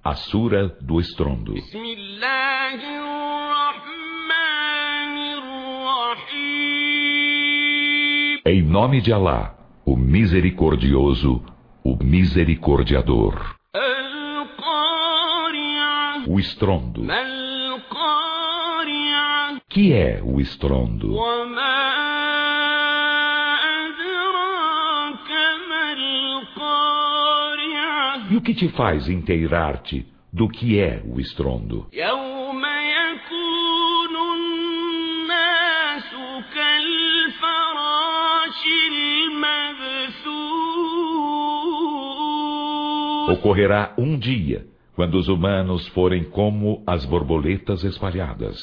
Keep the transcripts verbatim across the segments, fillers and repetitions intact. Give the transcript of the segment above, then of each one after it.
A Sura do Estrondo. Em nome de Alá, o Misericordioso, o Misericordiador. O estrondo. Que é o estrondo? E o que te faz inteirar-te do que é o estrondo? Ocorrerá um dia, quando os humanos forem como as borboletas espalhadas.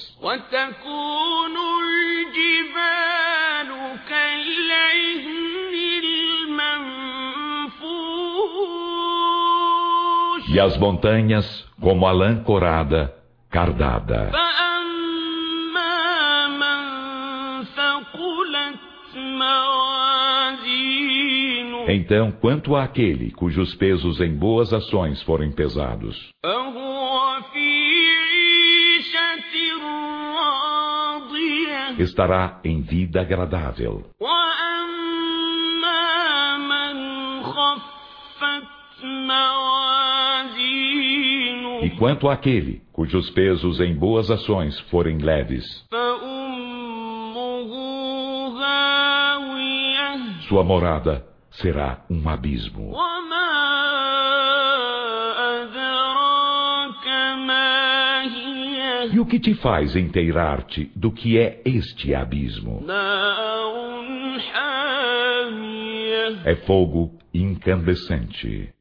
E as montanhas como a lã corada, cardada. Então, quanto àquele cujos pesos em boas ações forem pesados, estará em vida agradável. E quanto àquele cujos pesos em boas ações forem leves, sua morada será um abismo. E o que te faz inteirar-te do que é este abismo? É fogo incandescente.